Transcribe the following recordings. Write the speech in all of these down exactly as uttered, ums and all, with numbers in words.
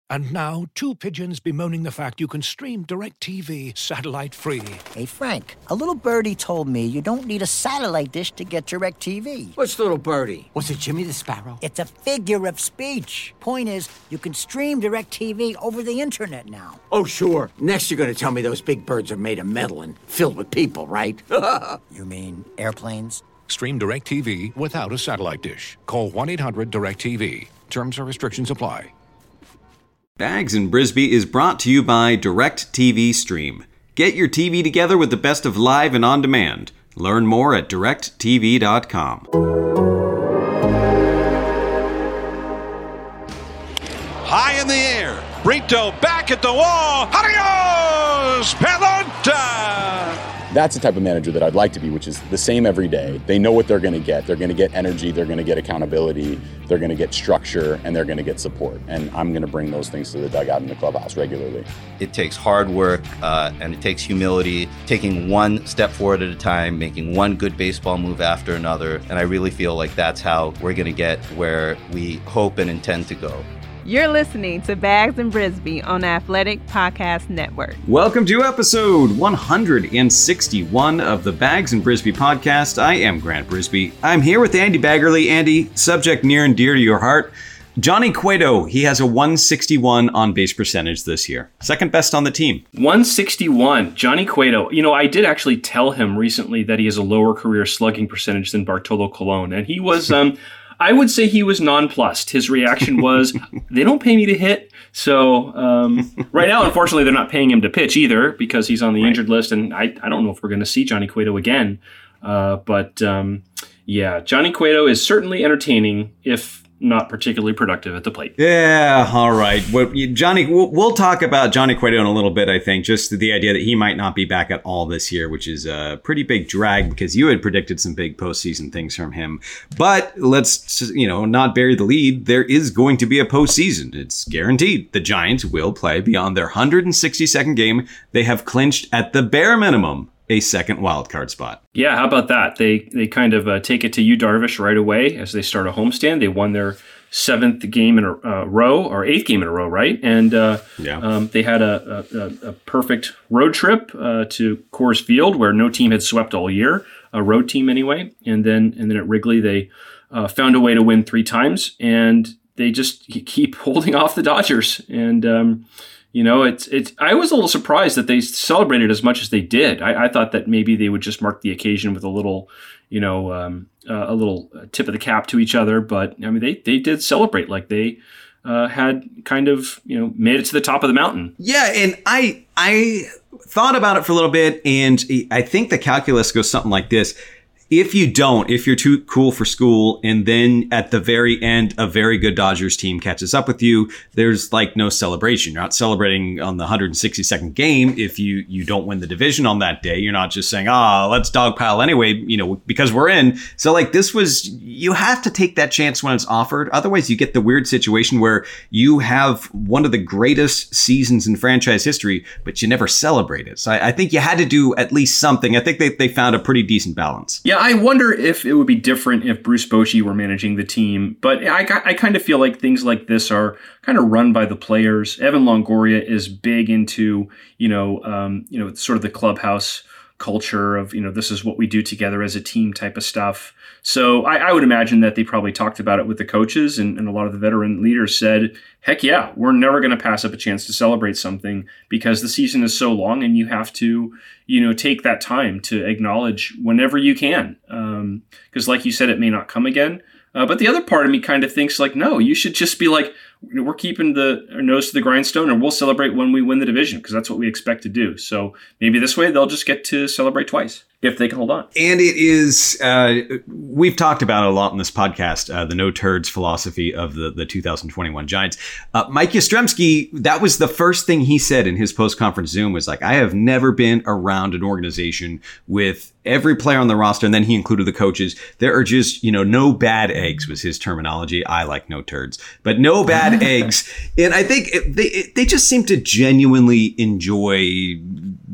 And now, two pigeons bemoaning the fact you can stream DirecTV satellite-free. Hey, Frank, a little birdie told me you don't need a satellite dish to get DirecTV. What's little birdie? Was it Jimmy the Sparrow? It's a figure of speech. Point is, you can stream DirecTV over the internet now. Oh, sure. Next you're going to tell me those big birds are made of metal and filled with people, right? You mean airplanes? Stream DirecTV without a satellite dish. Call one eight hundred direct T V. Terms and restrictions apply. Bags and Brisbee is brought to you by DirecTV Stream. Get your T V together with the best of live and on demand. Learn more at direct T V dot com. High in the air. Brito back at the wall. Adios! Pelota! That's the type of manager that I'd like to be, which is the same every day. They know what they're going to get. They're going to get energy, they're going to get accountability, they're going to get structure, and they're going to get support. And I'm going to bring those things to the dugout in the clubhouse regularly. It takes hard work uh, and it takes humility, taking one step forward at a time, making one good baseball move after another. And I really feel like that's how we're going to get where we hope and intend to go. You're listening to Bags and Brisbee on Athletic Podcast Network. Welcome to episode one hundred sixty-one of the Bags and Brisbee podcast. I am Grant Brisbee. I'm here with Andy Baggerly. Andy, subject near and dear to your heart, Johnny Cueto. He has a one sixty-one on base percentage this year. Second best on the team. one sixty-one, Johnny Cueto. You know, I did actually tell him recently that he has a lower career slugging percentage than Bartolo Colon, and he was... um. I would say he was nonplussed. His reaction was, they don't pay me to hit. So um, right now, unfortunately, they're not paying him to pitch either because he's on the right. injured list. And I, I don't know if we're going to see Johnny Cueto again. Uh, but um, yeah, Johnny Cueto is certainly entertaining, if not particularly productive at the plate. Yeah, all right. Well, Johnny, we'll, we'll talk about Johnny Cueto in a little bit, I think. Just the idea that he might not be back at all this year, which is a pretty big drag because you had predicted some big postseason things from him. But let's, you know, not bury the lead. There is going to be a postseason. It's guaranteed. The Giants will play beyond their one hundred sixty-second game. They have clinched at the bare minimum a second wildcard spot. Yeah, how about that? They they kind of uh, take it to Yu Darvish right away as they start a homestand. They won their seventh game in a uh, row, or eighth game in a row, right? And uh, yeah. um, they had a, a, a perfect road trip uh, to Coors Field, where no team had swept all year, a road team anyway. And then and then at Wrigley, they uh, found a way to win three times, and they just keep holding off the Dodgers. And um, You know, it's it's. I was a little surprised that they celebrated as much as they did. I, I thought that maybe they would just mark the occasion with a little, you know, um, uh, a little tip of the cap to each other. But I mean, they they did celebrate like they uh, had kind of, you know, made it to the top of the mountain. Yeah, and I I thought about it for a little bit, and I think the calculus goes something like this. If you don't, if you're too cool for school, and then at the very end, a very good Dodgers team catches up with you, there's like no celebration. You're not celebrating on the one hundred sixty-second game if you you don't win the division on that day. You're not just saying, ah, oh, let's dogpile anyway, you know, because we're in. So like this was, you have to take that chance when it's offered. Otherwise, you get the weird situation where you have one of the greatest seasons in franchise history, but you never celebrate it. So I, I think you had to do at least something. I think they, they found a pretty decent balance. Yeah. I wonder if it would be different if Bruce Bochy were managing the team, but I, I kind of feel like things like this are kind of run by the players. Evan Longoria is big into, you know, um, you know, sort of the clubhouse culture of, you know, this is what we do together as a team type of stuff. So I, I would imagine that they probably talked about it with the coaches, and, and a lot of the veteran leaders said, heck yeah, we're never going to pass up a chance to celebrate something because the season is so long and you have to, you know, take that time to acknowledge whenever you can. Um, because like you said, it may not come again. Uh, but the other part of me kind of thinks like, no, you should just be like, we're keeping the our nose to the grindstone and we'll celebrate when we win the division because that's what we expect to do. So maybe this way they'll just get to celebrate twice if they can hold on. And it is, uh, we've talked about it a lot in this podcast, uh, the no turds philosophy of the, the two thousand twenty-one Giants. Uh, Mike Yastrzemski, that was the first thing he said in his post-conference Zoom was like, I have never been around an organization with every player on the roster, and then he included the coaches. There are just, you know, no bad eggs was his terminology. I like no turds, but no bad eggs. And I think it, they it, they just seem to genuinely enjoy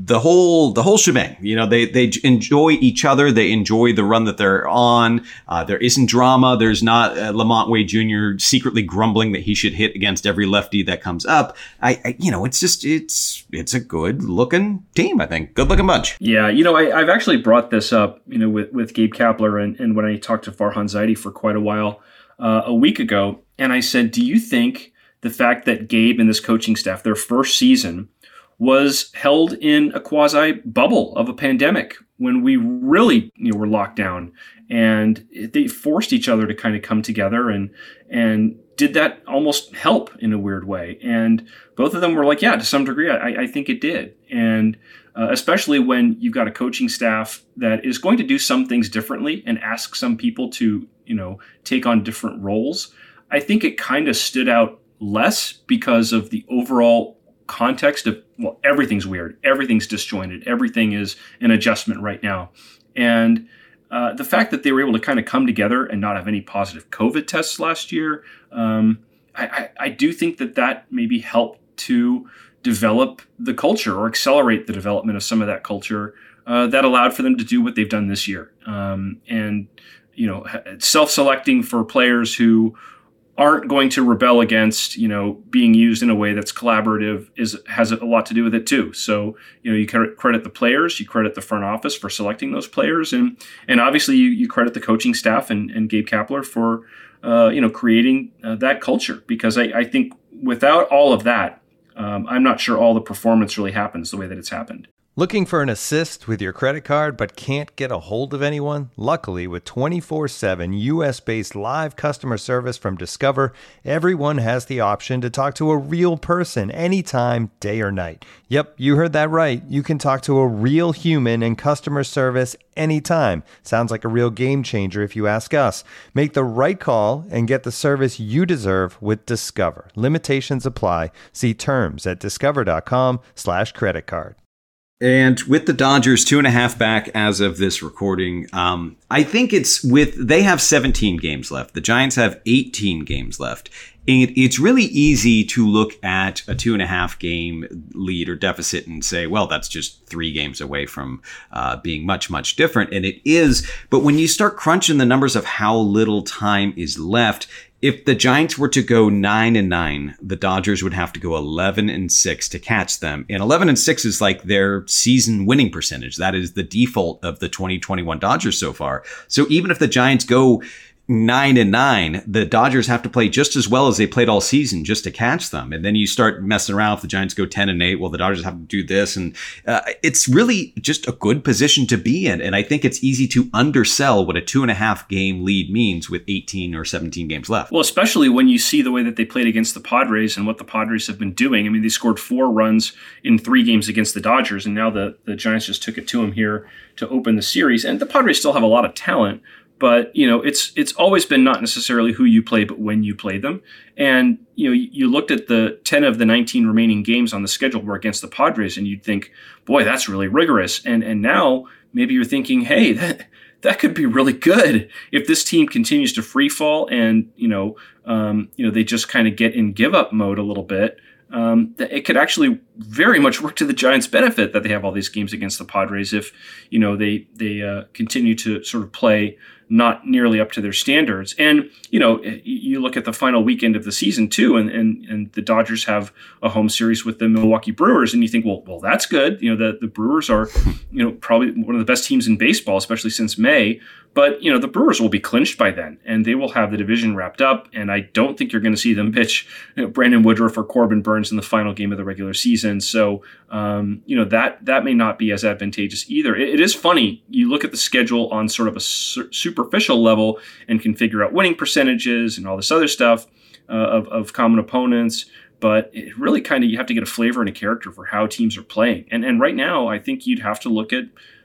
the whole the whole shebang. You know, they they enjoy each other. They enjoy the run that they're on. Uh, there isn't drama. There's not uh, Lamont Wade Junior secretly grumbling that he should hit against every lefty that comes up. I, I you know, it's just it's it's a good looking team. I think good looking bunch. Yeah, you know, I, I've actually brought this up, you know, with with Gabe Kapler and and when I talked to Farhan Zaidi for quite a while uh, a week ago, and I said, do you think the fact that Gabe and this coaching staff, their first season, was held in a quasi bubble of a pandemic when we really, you know, were locked down, and they forced each other to kind of come together, and and did that almost help in a weird way? And both of them were like, yeah, to some degree, I, I think it did. And uh, especially when you've got a coaching staff that is going to do some things differently and ask some people to, you know, take on different roles, I think it kind of stood out less because of the overall context of, well, everything's weird, everything's disjointed, everything is an adjustment right now. And uh, the fact that they were able to kind of come together and not have any positive COVID tests last year, um, I, I, I do think that that maybe helped to develop the culture or accelerate the development of some of that culture uh, that allowed for them to do what they've done this year. Um, and, you know, self-selecting for players who aren't going to rebel against, you know, being used in a way that's collaborative is has a lot to do with it too. So, you know, you credit the players, you credit the front office for selecting those players, and and obviously you, you credit the coaching staff and, and Gabe Kapler for, uh, you know, creating uh, that culture. Because I, I think without all of that, um, I'm not sure all the performance really happens the way that it's happened. Looking for an assist with your credit card but can't get a hold of anyone? Luckily, with twenty-four seven U S-based live customer service from Discover, everyone has the option to talk to a real person anytime, day or night. Yep, you heard that right. You can talk to a real human in customer service anytime. Sounds like a real game changer if you ask us. Make the right call and get the service you deserve with Discover. Limitations apply. See terms at discover.com slash credit card. And with the Dodgers two and a half back as of this recording, um, I think it's with, they have seventeen games left. The Giants have eighteen games left. And it's really easy to look at a two and a half game lead or deficit and say, well, that's just three games away from uh, being much, much different. And it is. But when you start crunching the numbers of how little time is left, if the Giants were to go nine and nine, the Dodgers would have to go eleven and six to catch them. And eleven and six is like their season winning percentage. That is the default of the twenty twenty-one Dodgers so far. So even if the Giants go nine and nine, the Dodgers have to play just as well as they played all season just to catch them. And then you start messing around. If the Giants go ten and eight, well, the Dodgers have to do this. And uh, it's really just a good position to be in. And I think it's easy to undersell what a two and a half game lead means with eighteen or seventeen games left. Well, especially when you see the way that they played against the Padres and what the Padres have been doing. I mean, they scored four runs in three games against the Dodgers, and now the, the Giants just took it to them here to open the series. And the Padres still have a lot of talent. But, you know, it's it's always been not necessarily who you play, but when you play them. And, you know, you looked at the ten of the nineteen remaining games on the schedule were against the Padres, and you'd think, boy, that's really rigorous. And and now maybe you're thinking, hey, that that could be really good if this team continues to free fall and, you know, um, you know, they just kind of get in give up mode a little bit. Um, it could actually very much work to the Giants' benefit that they have all these games against the Padres if, you know, they they uh, continue to sort of play not nearly up to their standards. And, you know, you look at the final weekend of the season too, and and, and the Dodgers have a home series with the Milwaukee Brewers, and you think, well, well, that's good. You know, the, the Brewers are, you know, probably one of the best teams in baseball, especially since May. But, you know, the Brewers will be clinched by then, and they will have the division wrapped up, and I don't think you're going to see them pitch, you know, Brandon Woodruff or Corbin Burns in the final game of the regular season. So, um, you know, that that may not be as advantageous either. It, it is funny. You look at the schedule on sort of a su- superficial level and can figure out winning percentages and all this other stuff uh, of, of common opponents, but it really kind of, you have to get a flavor and a character for how teams are playing. And and right now, I think you'd have to look at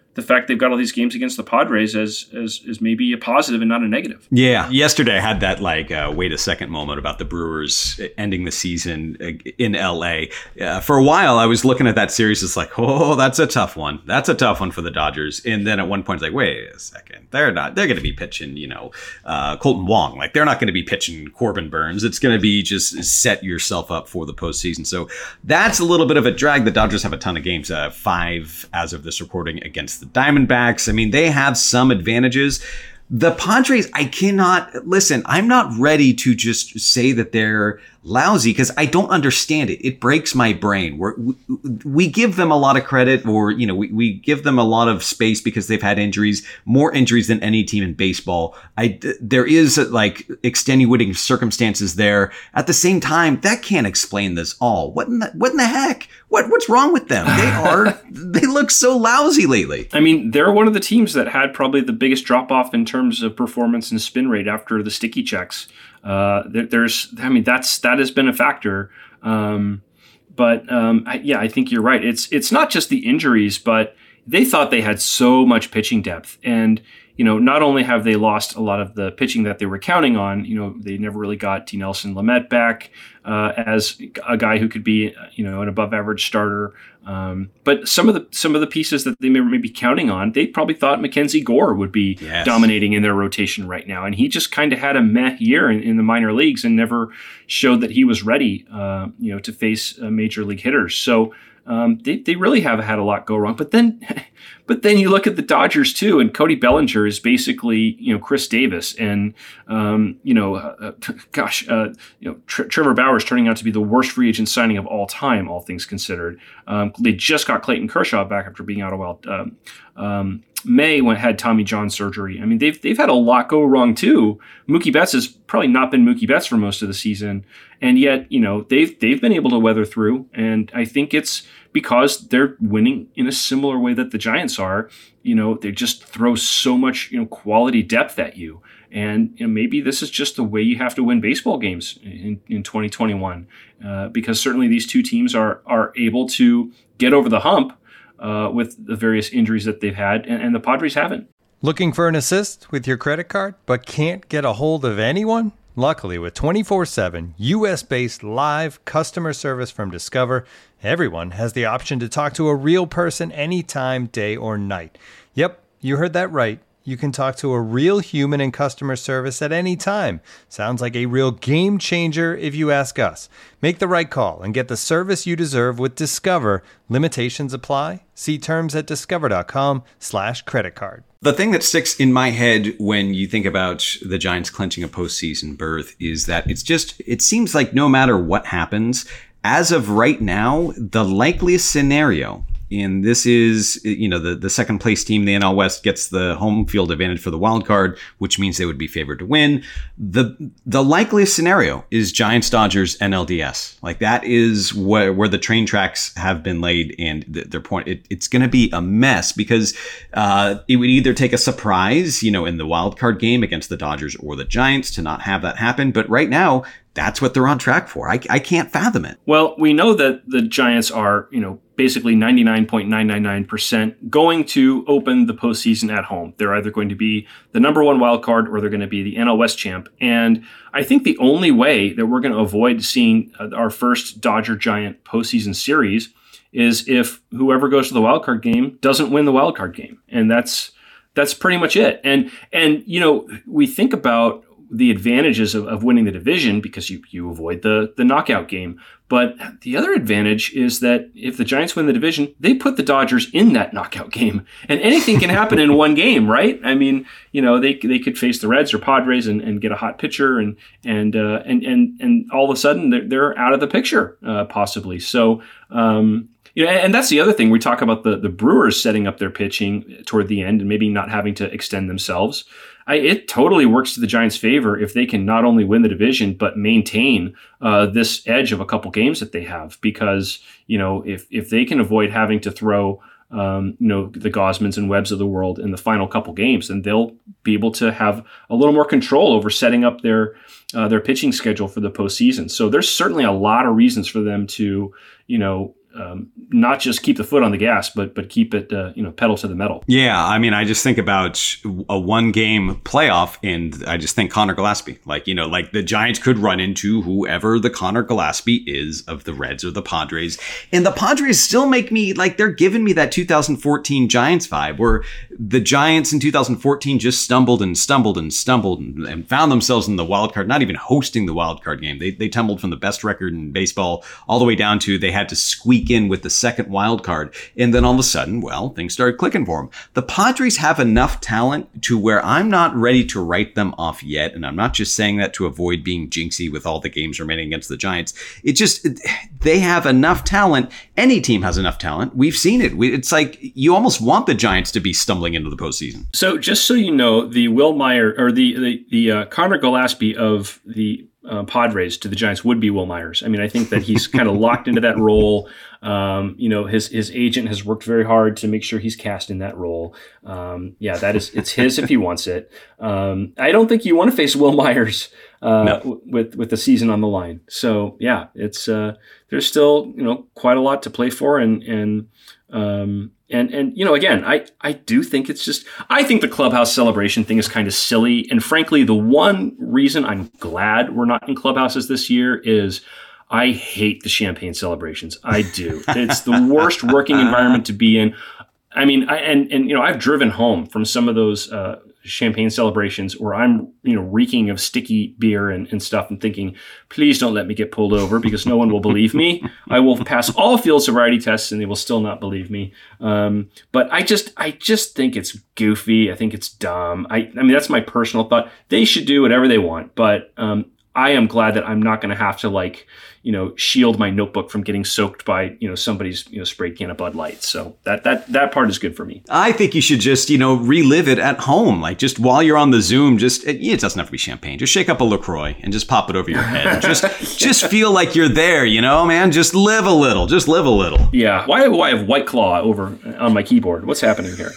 the fact they've got all these games against the Padres as as, as maybe a positive and not a negative. Yeah. Yesterday I had that like, uh, wait a second moment about the Brewers ending the season in L A. Uh, for a while, I was looking at that series. It's like, oh, that's a tough one. That's a tough one for the Dodgers. And then at one point, it's like, wait a second. They're not, they're going to be pitching, you know, uh, Colton Wong. Like, they're not going to be pitching Corbin Burns. It's going to be just set yourself up for the postseason. So that's a little bit of a drag. The Dodgers have a ton of games, uh, five as of this recording against the Diamondbacks. I mean, they have some advantages. The Padres, I cannot, listen, I'm not ready to just say that they're lousy because I don't understand it. It breaks my brain. We're, we we give them a lot of credit, or, you know, we, we give them a lot of space because they've had injuries, more injuries than any team in baseball. I, there is like extenuating circumstances there. At the same time, that can't explain this all. What in the, what in the heck? What What's wrong with them? They are, they look so lousy lately. I mean, they're one of the teams that had probably the biggest drop off in terms of performance and spin rate after the sticky checks. Uh, there, there's, I mean, that's, that has been a factor. Um, but, um, I, yeah, I think you're right. It's, it's not just the injuries, but they thought they had so much pitching depth. And, you know, not only have they lost a lot of the pitching that they were counting on, you know, they never really got Dinelson Lamet back uh, as a guy who could be, you know, an above average starter. Um, but some of the some of the pieces that they may, may be counting on, they probably thought Mackenzie Gore would be yes. dominating in their rotation right now. And he just kind of had a meh year in, in the minor leagues and never showed that he was ready, uh, you know, to face uh, major league hitters. So Um, they, they really have had a lot go wrong. But then but then you look at the Dodgers, too, and Cody Bellinger is basically, you know, Chris Davis. And, um, you know, uh, gosh, uh, you know, Tr- Trevor Bauer is turning out to be the worst free agent signing of all time, all things considered. Um, they just got Clayton Kershaw back after being out a while. Um, um, May went had Tommy John surgery. I mean, they've they've had a lot go wrong too. Mookie Betts has probably not been Mookie Betts for most of the season, and yet, you know, they've they've been able to weather through. And I think it's because they're winning in a similar way that the Giants are. You know, they just throw so much, you know, quality depth at you. And, you know, maybe this is just the way you have to win baseball games in, in twenty twenty-one, uh, because certainly these two teams are are able to get over the hump Uh, with the various injuries that they've had, and, and the Padres haven't. Looking for an assist with your credit card, but can't get a hold of anyone? Luckily, with twenty-four seven U S-based live customer service from Discover, everyone has the option to talk to a real person anytime, day or night. Yep, you heard that right. You can talk to a real human in customer service at any time. Sounds like a real game changer if you ask us. Make the right call and get the service you deserve with Discover. Limitations apply. See terms at discover.com slash credit card. The thing that sticks in my head when you think about the Giants clinching a postseason berth is that it's just, it seems like no matter what happens, as of right now, the likeliest scenario, and this is, you know, the, the second place team, the N L West, gets the home field advantage for the wild card, which means they would be favored to win. The the likeliest scenario is Giants Dodgers N L D S. Like, that is where, where the train tracks have been laid, and the, their point, it, it's going to be a mess because uh, it would either take a surprise, you know, in the wild card game against the Dodgers or the Giants to not have that happen. But right now, that's what they're on track for. I, I can't fathom it. Well, we know that the Giants are, you know, basically ninety-nine point nine nine nine percent going to open the postseason at home. They're either going to be the number one wild card or they're going to be the N L West champ. And I think the only way that we're going to avoid seeing our first Dodger Giant postseason series is if whoever goes to the wild card game doesn't win the wild card game. And that's that's pretty much it. And, and you know, we think about the advantages of, of winning the division because you, you avoid the, the knockout game. But the other advantage is that if the Giants win the division, they put the Dodgers in that knockout game. And anything can happen in one game, right? I mean, you know, they they could face the Reds or Padres and, and get a hot pitcher, and and uh, and and and all of a sudden they're, they're out of the picture, uh, possibly. So, um, you know, and that's the other thing. We talk about the, the Brewers setting up their pitching toward the end and maybe not having to extend themselves. I, it totally works to the Giants' favor if they can not only win the division, but maintain uh, this edge of a couple games that they have. Because, you know, if if they can avoid having to throw, um, you know, the Gosmans and Webbs of the world in the final couple games, then they'll be able to have a little more control over setting up their uh, their pitching schedule for the postseason. So there's certainly a lot of reasons for them to, you know, um, not just keep the foot on the gas, but but keep it, uh, you know, pedal to the metal. Yeah, I mean, I just think about a one-game playoff, and I just think Connor Gillespie. Like, you know, like the Giants could run into whoever the Connor Gillespie is of the Reds or the Padres, and the Padres still make me, like, they're giving me that two thousand fourteen Giants vibe, where the Giants in two thousand fourteen just stumbled and stumbled and stumbled and, and found themselves in the wild card, not even hosting the wild card game. They they tumbled from the best record in baseball all the way down to they had to squeak in with the second wild card. And then all of a sudden, well, things started clicking for them. The Padres have enough talent to where I'm not ready to write them off yet. And I'm not just saying that to avoid being jinxy with all the games remaining against the Giants. It just, they have enough talent. Any team has enough talent. We've seen it. It's like you almost want the Giants to be stumbling into the postseason. So just so you know, the Will Meyer or the, the, the uh, Connor Gillespie of the Uh, Padres to the Giants would be Will Myers. I mean, I think that he's kind of locked into that role. Um, you know, his his agent has worked very hard to make sure he's cast in that role. Um, yeah, that is, it's his if he wants it. Um, I don't think you want to face Will Myers uh, no. w- with with the season on the line. So yeah, it's uh, there's still, you know, quite a lot to play for, and and um, and and you know, again, I I do think it's just, I think the clubhouse celebration thing is kind of silly, and frankly, the one reason I'm glad we're not in clubhouses this year is I hate the champagne celebrations. I do. It's the worst working environment to be in. I mean, I, and and you know, I've driven home from some of those uh, champagne celebrations where I'm, you know, reeking of sticky beer and, and stuff, and thinking, please don't let me get pulled over because no one will believe me. I will pass all field sobriety tests and they will still not believe me. Um, but I just, I just think it's goofy. I think it's dumb. I, I mean, that's my personal thought. They should do whatever they want, but um, I am glad that I'm not going to have to, like, you know, shield my notebook from getting soaked by, you know, somebody's, you know, sprayed can of Bud Light. So that that that part is good for me. I think you should just, you know, relive it at home. Like, just while you're on the Zoom, just, it, it doesn't have to be champagne. Just shake up a LaCroix and just pop it over your head. Just just feel like you're there, you know, man. Just live a little. Just live a little. Yeah. Why do I have White Claw over on my keyboard? What's happening here?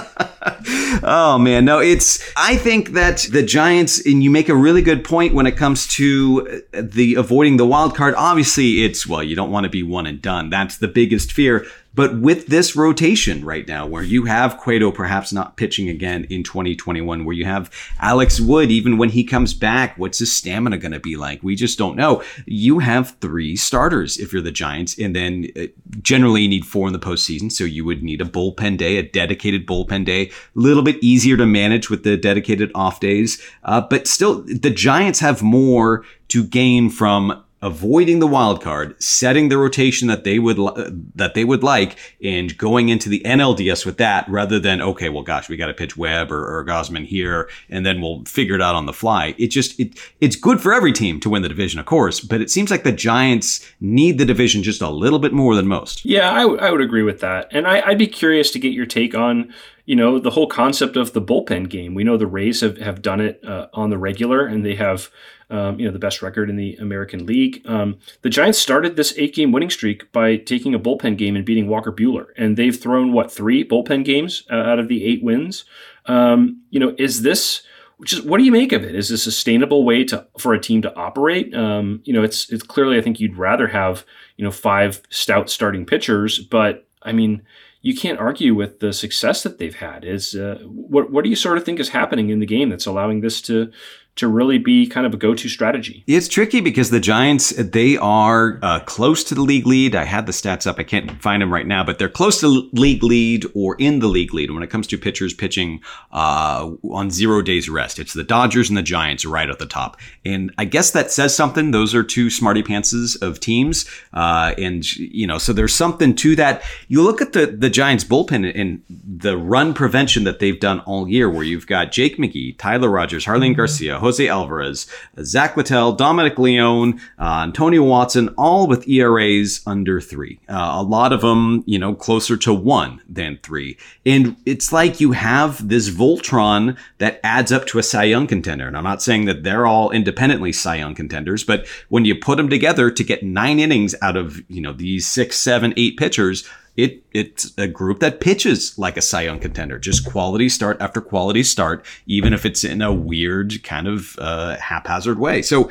Oh, man. No, it's, I think that the Giants, and you make a really good point when it comes to the avoiding the wild card. Obviously, it's, well, you don't want to be one and done. That's the biggest fear. But with this rotation right now, where you have Cueto perhaps not pitching again in twenty twenty-one, where you have Alex Wood, even when he comes back, what's his stamina going to be like? We just don't know. You have three starters if you're the Giants, and then generally you need four in the postseason. So you would need a bullpen day, a dedicated bullpen day, a little bit easier to manage with the dedicated off days. Uh, but still, the Giants have more to gain from avoiding the wild card, setting the rotation that they would uh, that they would like, and going into the N L D S with that, rather than, okay, well, gosh, we got to pitch Webb or, or Gausman here, and then we'll figure it out on the fly. It just it it's good for every team to win the division, of course, but it seems like the Giants need the division just a little bit more than most. Yeah, I, w- I would agree with that, and I, I'd be curious to get your take on, you know, the whole concept of the bullpen game. We know the Rays have, have done it uh, on the regular, and they have, um, you know, the best record in the American League. Um, the Giants started this eight-game winning streak by taking a bullpen game and beating Walker Buehler, and they've thrown, what, three bullpen games uh, out of the eight wins? Um, you know, is this, which is, what do you make of it? Is this a sustainable way to for a team to operate? Um, you know, it's it's clearly, I think you'd rather have, you know, five stout starting pitchers, but I mean, you can't argue with the success that they've had. Is uh, what what do you sort of think is happening in the game that's allowing this to to really be kind of a go-to strategy? It's tricky because the Giants, they are uh, close to the league lead. I had the stats up. I can't find them right now, but they're close to league lead or in the league lead when it comes to pitchers pitching uh, on zero days rest. It's the Dodgers and the Giants right at the top. And I guess that says something. Those are two smarty pantses of teams. Uh, and, you know, so there's something to that. You look at the, the Giants bullpen and the run prevention that they've done all year, where you've got Jake McGee, Tyler Rogers, Harleen Garcia, Jose Alvarez, Zach Littell, Dominic Leone, uh, Antonio Watson, all with E R As under three. Uh, a lot of them, you know, closer to one than three. And it's like you have this Voltron that adds up to a Cy Young contender. And I'm not saying that they're all independently Cy Young contenders, but when you put them together to get nine innings out of, you know, these six, seven, eight pitchers, It it's a group that pitches like a Cy Young contender, just quality start after quality start, even if it's in a weird kind of uh, haphazard way. So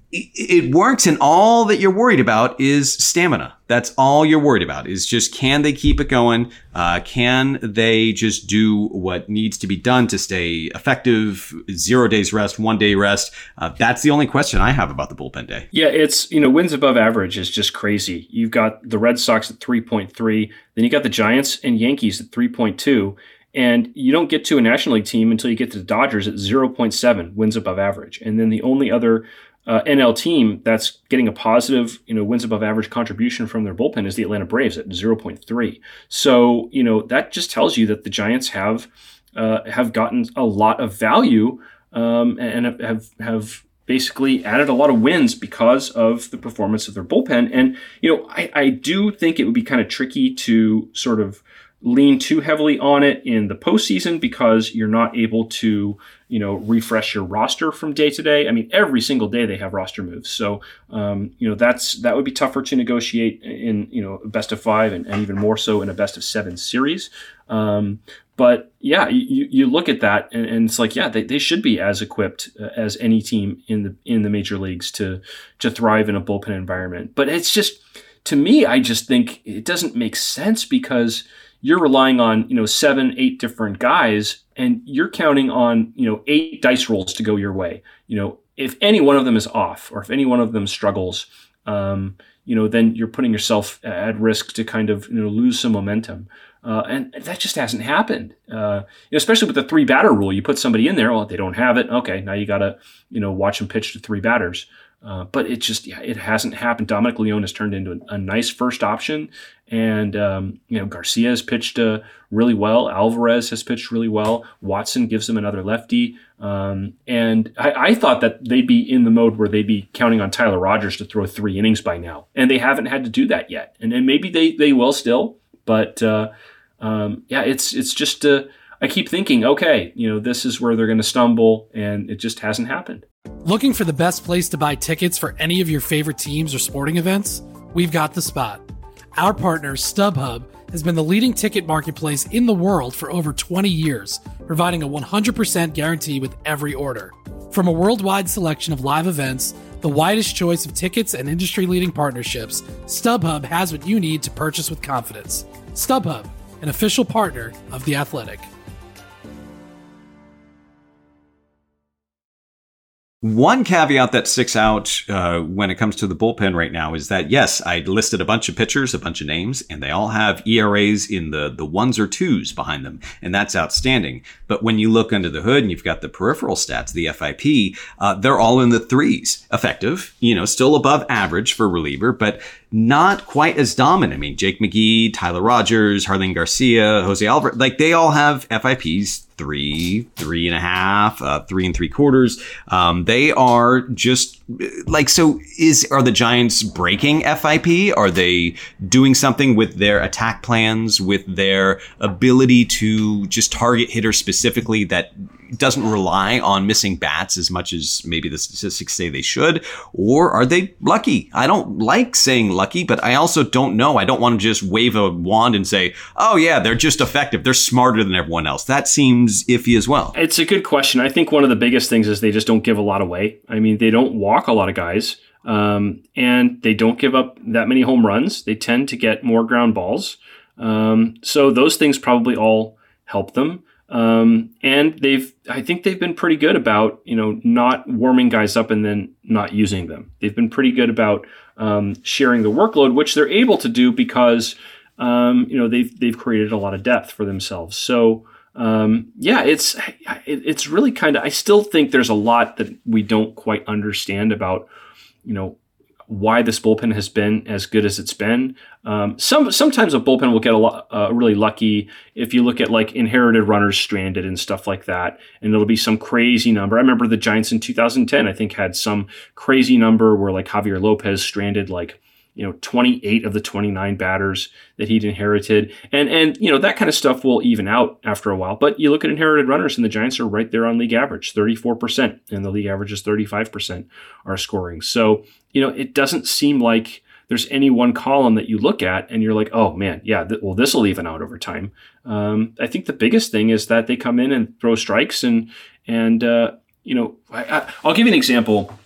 it works, and all that you're worried about is stamina. That's all you're worried about, is just, can they keep it going? Uh, can they just do what needs to be done to stay effective? Zero days rest, one day rest. Uh, that's the only question I have about the bullpen day. Yeah, it's, you know, wins above average is just crazy. You've got the Red Sox at three point three, then you got the Giants and Yankees at three point two. And you don't get to a National League team until you get to the Dodgers at zero point seven wins above average. And then the only other Uh, N L team that's getting a positive, you know, wins above average contribution from their bullpen is the Atlanta Braves at zero point three. So, you know, that just tells you that the Giants have uh, have gotten a lot of value um, and have have basically added a lot of wins because of the performance of their bullpen. And, you know, I, I do think it would be kind of tricky to sort of lean too heavily on it in the postseason because you're not able to, you know, refresh your roster from day to day. I mean, every single day they have roster moves. So, um, you know, that's, that would be tougher to negotiate in, you know, a best of five and, and even more so in a best of seven series. Um, but yeah, you, you look at that and, and it's like, yeah, they, they should be as equipped uh, as any team in the, in the major leagues to, to thrive in a bullpen environment. But it's just, to me, I just think it doesn't make sense because you're relying on, you know, seven, eight different guys, and you're counting on, you know, eight dice rolls to go your way. You know, if any one of them is off or if any one of them struggles, um, you know, then you're putting yourself at risk to kind of, you know, lose some momentum. Uh, and that just hasn't happened, uh, you know, especially with the three batter rule. You put somebody in there, well, they don't have it. Okay, now you got to, you know, watch them pitch to three batters. Uh, but it just, yeah, it hasn't happened. Dominic Leone has turned into a, a nice first option. And, um, you know, Garcia has pitched uh, really well. Alvarez has pitched really well. Watson gives them another lefty. Um, and I, I thought that they'd be in the mode where they'd be counting on Tyler Rogers to throw three innings by now. And they haven't had to do that yet. And, and maybe they, they will still. But, uh, um, yeah, it's it's just, uh, I keep thinking, okay, you know, this is where they're going to stumble. And it just hasn't happened. Looking for the best place to buy tickets for any of your favorite teams or sporting events? We've got the spot. Our partner, StubHub, has been the leading ticket marketplace in the world for over twenty years, providing a one hundred percent guarantee with every order. From a worldwide selection of live events, the widest choice of tickets and industry-leading partnerships, StubHub has what you need to purchase with confidence. StubHub, an official partner of The Athletic. One caveat that sticks out uh, when it comes to the bullpen right now is that, yes, I listed a bunch of pitchers, a bunch of names, and they all have E R As in the, the ones or twos behind them, and that's outstanding. But when you look under the hood and you've got the peripheral stats, the F I P, uh, they're all in the threes. Effective, you know, still above average for reliever, but not quite as dominant. I mean, Jake McGee, Tyler Rogers, Jarlin Garcia, Jose Alvarez, like they all have F I Ps three, three and a half, uh, three and three quarters. Um, they are just like, so is, are the Giants breaking F I P? Are they doing something with their attack plans, with their ability to just target hitters specifically that doesn't rely on missing bats as much as maybe the statistics say they should? Or are they lucky? I don't like saying lucky, but I also don't know. I don't want to just wave a wand and say, oh yeah, they're just effective. They're smarter than everyone else. That seems iffy as well. It's a good question. I think one of the biggest things is they just don't give a lot away. I mean, they don't walk a lot of guys, um, and they don't give up that many home runs. They tend to get more ground balls. Um, so those things probably all help them. Um, and they've, I think they've been pretty good about, you know, not warming guys up and then not using them. They've been pretty good about, um, sharing the workload, which they're able to do because, um, you know, they've, they've created a lot of depth for themselves. So, um, yeah, it's, it, it's really kind of, I still think there's a lot that we don't quite understand about, you know, why this bullpen has been as good as it's been. Um, some sometimes a bullpen will get a lot uh, really lucky if you look at like inherited runners stranded and stuff like that, and it'll be some crazy number. I remember the Giants in two thousand ten, I think, had some crazy number where like Javier Lopez stranded like, you know, twenty-eight of the twenty-nine batters that he'd inherited. And, and, you know, that kind of stuff will even out after a while. But you look at inherited runners and the Giants are right there on league average, thirty-four percent, and the league average is thirty-five percent are scoring. So, you know, it doesn't seem like there's any one column that you look at and you're like, oh man, yeah, th- well, this will even out over time. Um, I think the biggest thing is that they come in and throw strikes and, and, uh, you know, I, I, I'll give you an example.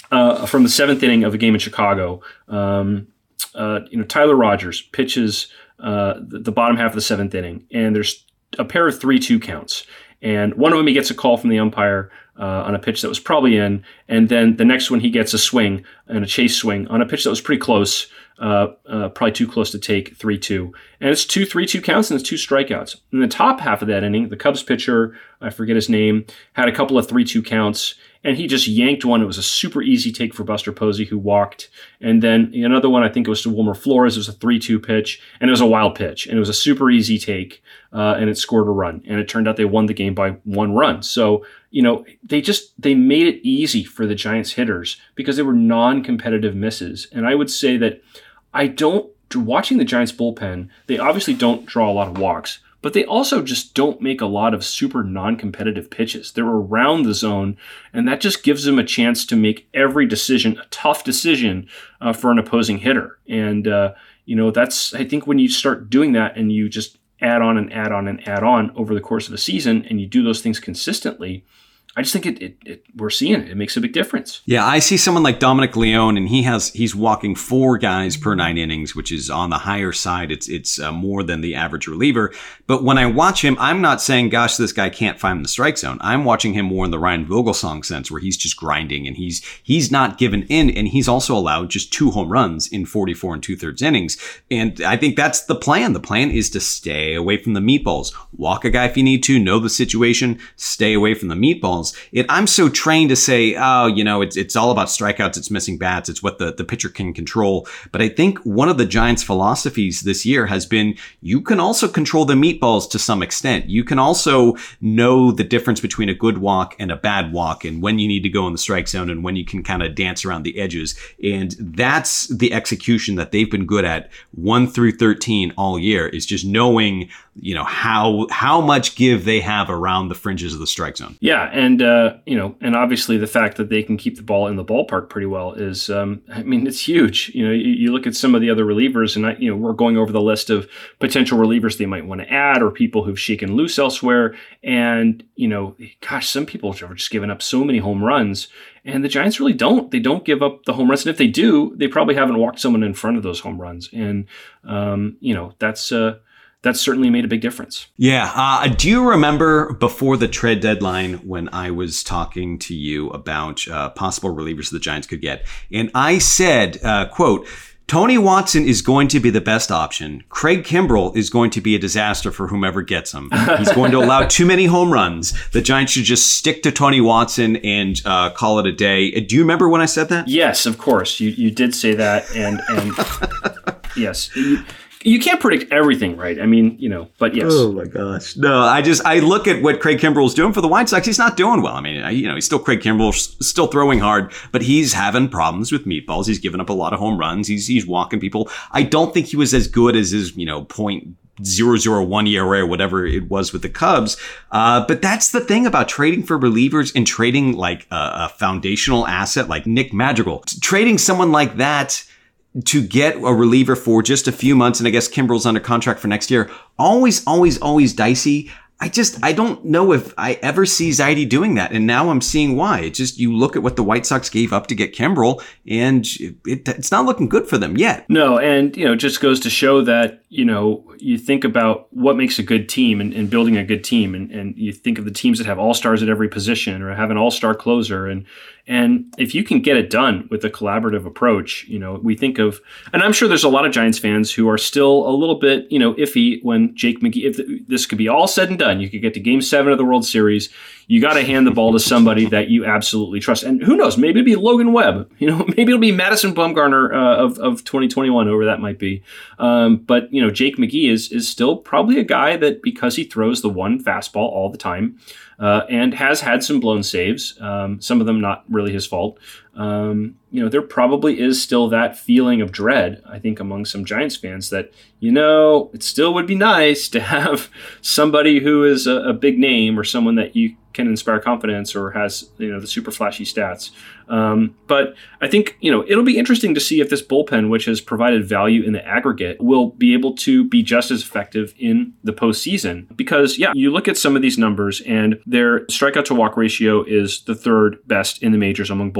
uh, from the seventh inning of a game in Chicago. Um, uh, you know, Tyler Rogers pitches uh, the, the bottom half of the seventh inning, and there's a pair of three two counts. And one of them, he gets a call from the umpire uh, on a pitch that was probably in. And then the next one, he gets a swing and a chase swing on a pitch that was pretty close, uh, uh, probably too close to take, three two. And it's two three two counts and it's two strikeouts. In the top half of that inning, the Cubs pitcher, I forget his name, had a couple of three two counts. And he just yanked one. It was a super easy take for Buster Posey, who walked. And then another one, I think it was to Wilmer Flores. It was a three two pitch, and it was a wild pitch. And it was a super easy take, uh, and it scored a run. And it turned out they won the game by one run. So, you know, they just, they made it easy for the Giants hitters because they were non-competitive misses. And I would say that I don't, watching the Giants bullpen, they obviously don't draw a lot of walks, but they also just don't make a lot of super non-competitive pitches. They're around the zone, and that just gives them a chance to make every decision a tough decision uh, for an opposing hitter. And, uh, you know, that's, I think when you start doing that and you just add on and add on and add on over the course of a season and you do those things consistently, I just think it, it, it we're seeing it. It makes a big difference. Yeah, I see someone like Dominic Leone, and he has he's walking four guys per nine innings, which is on the higher side. It's it's uh, more than the average reliever. But when I watch him, I'm not saying, "Gosh, this guy can't find the strike zone." I'm watching him more in the Ryan Vogelsong sense, where he's just grinding and he's he's not given in, and he's also allowed just two home runs in forty-four and two thirds innings. And I think that's the plan. The plan is to stay away from the meatballs. Walk a guy if you need to. Know the situation. Stay away from the meatballs. It, I'm so trained to say, oh, you know, it's it's all about strikeouts. It's missing bats. It's what the, the pitcher can control. But I think one of the Giants' philosophies this year has been you can also control the meatballs to some extent. You can also know the difference between a good walk and a bad walk and when you need to go in the strike zone and when you can kind of dance around the edges. And that's the execution that they've been good at one through thirteen all year, is just knowing, you know, how how much give they have around the fringes of the strike zone. Yeah, and uh, you know, and obviously the fact that they can keep the ball in the ballpark pretty well is, um, I mean, it's huge. You know, you, you look at some of the other relievers, and I, you know, we're going over the list of potential relievers they might want to add, or people who've shaken loose elsewhere. And you know, gosh, some people are just giving up so many home runs, and the Giants really don't. They don't give up the home runs, and if they do, they probably haven't walked someone in front of those home runs. And um, you know, that's. Uh, That's certainly made a big difference. Yeah. Uh, do you remember before the trade deadline when I was talking to you about uh, possible relievers the Giants could get? And I said, uh, quote, Tony Watson is going to be the best option. Craig Kimbrell is going to be a disaster for whomever gets him. He's going to allow too many home runs. The Giants should just stick to Tony Watson and uh, call it a day. Do you remember when I said that? Yes, of course. You you did say that. And, and yes. You, You can't predict everything, right? I mean, you know, but yes. Oh my gosh. No, I just, I look at what Craig Kimbrell is doing for the White Sox. He's not doing well. I mean, you know, he's still Craig Kimbrell, still throwing hard, but he's having problems with meatballs. He's giving up a lot of home runs. He's, he's walking people. I don't think he was as good as his, you know, point zero zero one E R A or whatever it was with the Cubs. Uh, but that's the thing about trading for relievers and trading like a, a foundational asset like Nick Madrigal. Trading someone like that to get a reliever for just a few months, and I guess Kimbrell's under contract for next year, always, always, always dicey. I just, I don't know if I ever see Zaidi doing that. And now I'm seeing why. It's just, you look at what the White Sox gave up to get Kimbrell, and it, it, it's not looking good for them yet. No, and, you know, it just goes to show that, you know, you think about what makes a good team and, and building a good team. And, and you think of the teams that have all-stars at every position or have an all-star closer. And, and if you can get it done with a collaborative approach, you know, we think of, and I'm sure there's a lot of Giants fans who are still a little bit, you know, iffy when Jake McGee, if the, this could be all said and done, you could get to game seven of the World Series. You got to hand the ball to somebody that you absolutely trust. And who knows, maybe it'll be Logan Webb, you know, maybe it'll be Madison Bumgarner uh, of, of twenty twenty-one, whoever that might be. Um, but, you know, Jake McGee is, is still probably a guy that, because he throws the one fastball all the time, uh, and has had some blown saves, um, some of them not really his fault. Um, you know, there probably is still that feeling of dread, I think, among some Giants fans that, you know, it still would be nice to have somebody who is a, a big name or someone that you can inspire confidence or has, you know, the super flashy stats. Um, but I think, you know, it'll be interesting to see if this bullpen, which has provided value in the aggregate, will be able to be just as effective in the postseason. Because, yeah, you look at some of these numbers and their strikeout to walk ratio is the third best in the majors among bullpens behind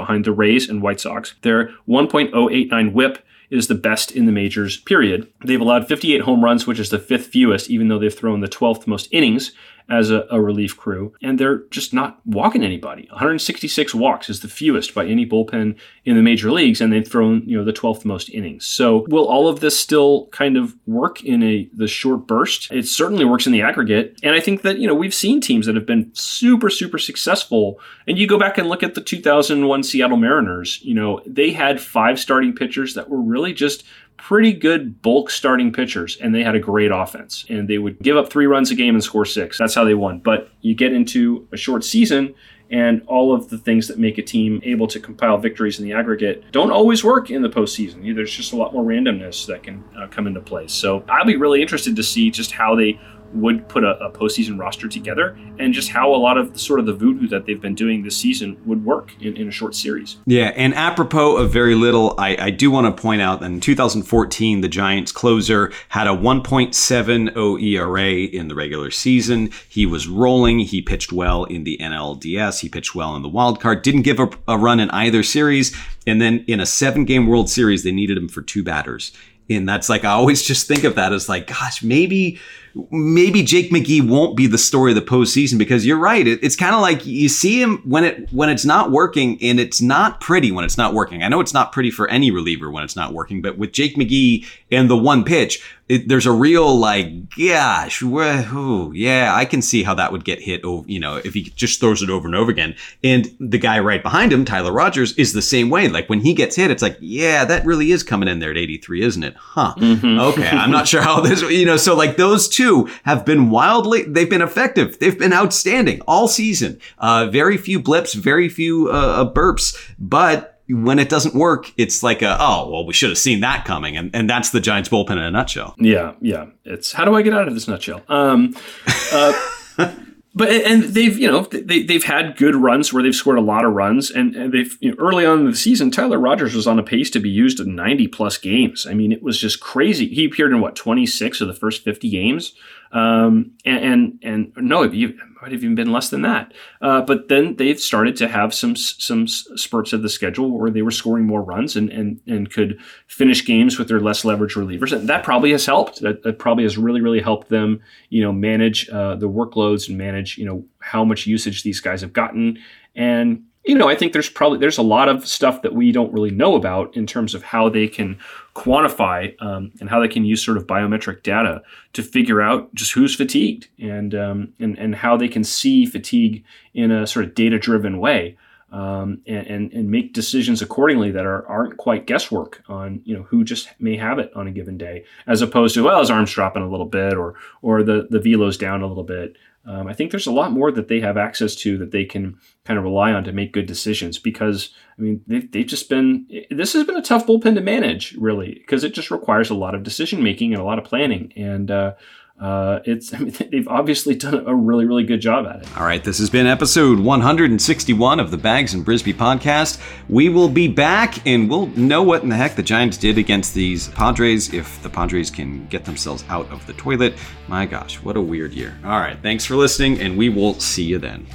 behind the Rays and White Sox. Their one point oh eight nine whip is the best in the majors, period. They've allowed fifty-eight home runs, which is the fifth fewest, even though they've thrown the twelfth most innings as a, a relief crew. And they're just not walking anybody. one hundred sixty-six walks is the fewest by any bullpen in the major leagues, and they've thrown, you know, the twelfth most innings. So will all of this still kind of work in a the short burst? It certainly works in the aggregate. And I think that, you know, we've seen teams that have been super, super successful. And you go back and look at the two thousand one Seattle Mariners, you know, they had five starting pitchers that were really just pretty good bulk starting pitchers, and they had a great offense, and they would give up three runs a game and score six. That's how they won. But you get into a short season, and all of the things that make a team able to compile victories in the aggregate don't always work in the postseason. There's just a lot more randomness that can uh, come into play. So I'll be really interested to see just how they would put a, a postseason roster together, and just how a lot of the, sort of the voodoo that they've been doing this season would work in, in a short series. Yeah, and apropos of very little, I, I do want to point out that in two thousand fourteen, the Giants closer had a one point seven oh E R A in the regular season. He was rolling. He pitched well in the N L D S. He pitched well in the wild card. Didn't give a, a run in either series. And then in a seven-game World Series, they needed him for two batters. And that's like, I always just think of that as like, gosh, maybe... Maybe Jake McGee won't be the story of the postseason, because you're right. It, it's kind of like you see him when it when it's not working, and it's not pretty when it's not working. I know it's not pretty for any reliever when it's not working, but with Jake McGee and the one pitch, it, there's a real like, gosh, woohoo, yeah, I can see how that would get hit over, you know, if he just throws it over and over again. And the guy right behind him, Tyler Rogers, is the same way. Like when he gets hit, it's like, yeah, that really is coming in there at eighty-three, isn't it? Huh. Mm-hmm. Okay, I'm not sure how this, you know, so like those two have been wildly, they've been effective. They've been outstanding all season. Uh, very few blips, very few uh, burps, but when it doesn't work, it's like, a, oh, well, we should have seen that coming. And, and that's the Giants bullpen in a nutshell. Yeah, yeah. It's how do I get out of this nutshell? Um, uh, But and they've you know they they've had good runs where they've scored a lot of runs, and, and they've you know, early on in the season, Tyler Rogers was on a pace to be used in ninety plus games. I mean, it was just crazy. He appeared in what twenty-six of the first fifty games, um, and, and and no, it might have even been less than that. Uh, but then they've started to have some some spurts of the schedule where they were scoring more runs and and and could finish games with their less leveraged relievers, and that probably has helped. That, that probably has really really helped them you know manage uh, the workloads and manage. You know how much usage these guys have gotten, and you know I think there's probably there's a lot of stuff that we don't really know about in terms of how they can quantify um, and how they can use sort of biometric data to figure out just who's fatigued and um, and and how they can see fatigue in a sort of data driven way. Um, and, and, and make decisions accordingly that are, aren't quite guesswork on, you know, who just may have it on a given day, as opposed to, well, his arm's dropping a little bit or, or the, the velo's down a little bit. Um, I think there's a lot more that they have access to that they can kind of rely on to make good decisions, because, I mean, they've, they've just been, this has been a tough bullpen to manage, really, because it just requires a lot of decision making and a lot of planning. And, uh, Uh, it's I mean, they've obviously done a really, really good job at it. All right, this has been episode one hundred sixty-one of the Bags and Brisbee podcast. We will be back, and we'll know what in the heck the Giants did against these Padres, if the Padres can get themselves out of the toilet. My gosh, what a weird year. All right, thanks for listening, and we will see you then.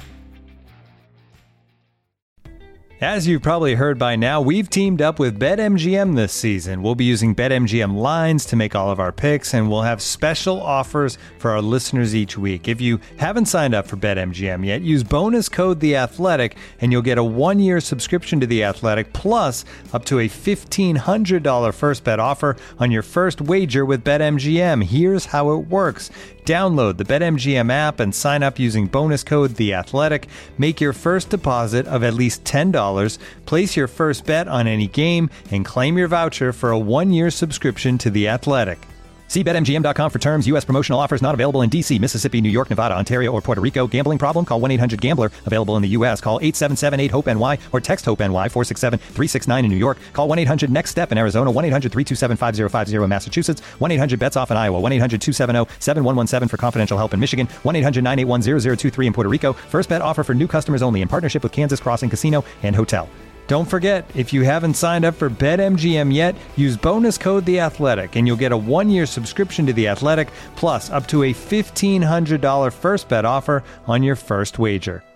As you've probably heard by now, we've teamed up with BetMGM this season. We'll be using BetMGM lines to make all of our picks, and we'll have special offers for our listeners each week. If you haven't signed up for BetMGM yet, use bonus code The Athletic, and you'll get a one-year subscription to The Athletic, plus up to a fifteen hundred dollars first bet offer on your first wager with BetMGM. Here's how it works. Download the BetMGM app and sign up using bonus code The Athletic. Make your first deposit of at least ten dollars, place your first bet on any game, and claim your voucher for a one-year subscription to The Athletic. See Bet M G M dot com for terms. U S promotional offers not available in D C, Mississippi, New York, Nevada, Ontario, or Puerto Rico. Gambling problem? Call one eight hundred gambler. Available in the U S. Call eight seven seven eight hope N Y or text HOPE-NY four six seven three six nine in New York. Call one eight hundred next step in Arizona. one eight hundred three two seven five zero five zero in Massachusetts. one eight hundred bets off in Iowa. one eight hundred two seven zero seven one one seven for confidential help in Michigan. one eight hundred nine eight one zero zero two three in Puerto Rico. First bet offer for new customers only in partnership with Kansas Crossing Casino and Hotel. Don't forget, if you haven't signed up for BetMGM yet, use bonus code The Athletic, and you'll get a one-year subscription to The Athletic, plus up to a fifteen hundred dollars first bet offer on your first wager.